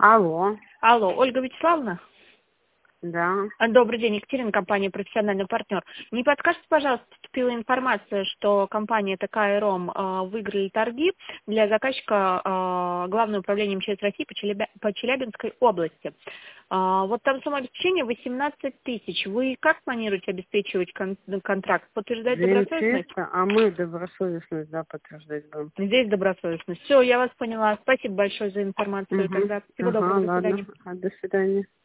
Алло. Алло, Ольга Вячеславовна? Да. Добрый день, Екатерина, компания «Профессиональный партнер». Не подскажете, пожалуйста, поступила информация, что компания ТК и РОМ выиграли торги для заказчика Главное управление МЧС России по Челябинской области. Вот там сумма обеспечения 18 тысяч. Вы как планируете обеспечивать контракт? Подтверждать добросовестность? А мы добросовестность, да, подтверждать будем. Здесь добросовестность. Все, я вас поняла. Спасибо большое за информацию. Тогда всего доброго, до Ладно. свидания. До свидания.